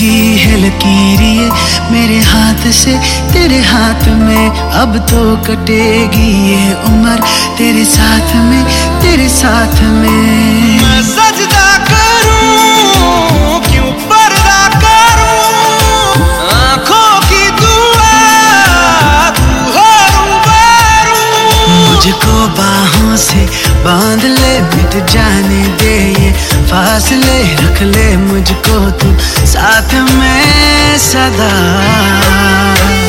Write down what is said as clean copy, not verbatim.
कटेगी है लकीरिए मेरे हाथ से तेरे हाथ में, अब तो कटेगी ये उम्र तेरे साथ में, तेरे साथ में। मैं सजदा करूं क्यों पर्दा करूं, आंखों की दुआ तू हो रूबरू। मुझको बाहों से बांध ले, मिट जाने दे ये फासले, रख ले मुझको तू साथ में सदा।